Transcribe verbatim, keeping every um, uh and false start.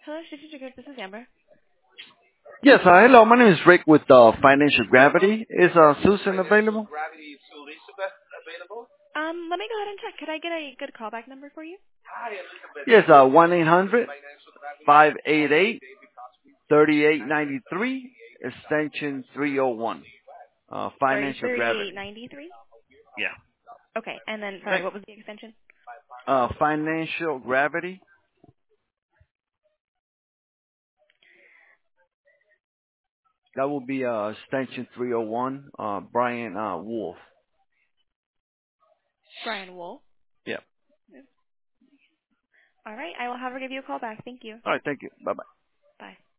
Hello, Strategic Group. This is Amber. Yes, uh, hello. My name is Rick with uh, Financial Gravity. Is uh, Susan available? Um, let me go ahead and check. Could I get a good callback number for you? Yes, uh, one eight hundred five eight eight three eight nine three, extension three oh one. Uh, Sorry, Financial thirty-eight Gravity. ninety-three. Yeah. Okay, and then sorry, Thank, what was the extension? uh, Financial Gravity. That will be uh, extension three oh one. Uh, Brian uh, Wolf. Brian Wool. Yeah. All right, I will have her give you a call back. Thank you. All right. Thank you. Bye bye. Bye.